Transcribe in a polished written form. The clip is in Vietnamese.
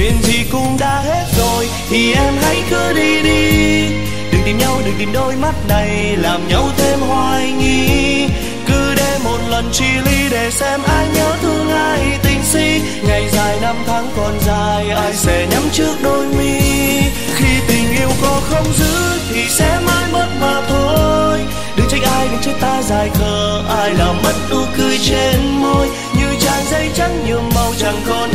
chuyện gì cũng đã hết rồi thì em hãy cứ đi đi. Đừng tìm nhau, đừng tìm đôi mắt này làm nhau thêm hoài nghi. Cứ để một lần chi ly để xem ai nhớ thương ai tình si. Ngày dài năm tháng còn dài, ai sẽ nhắm trước đôi mi. Khi tình yêu có không giữ thì sẽ mãi mất mà thôi. Đừng trách ai, đừng trách ta dài khờ, ai làm mất nụ cười trên môi. Như trang giấy trắng nhuộm màu chẳng còn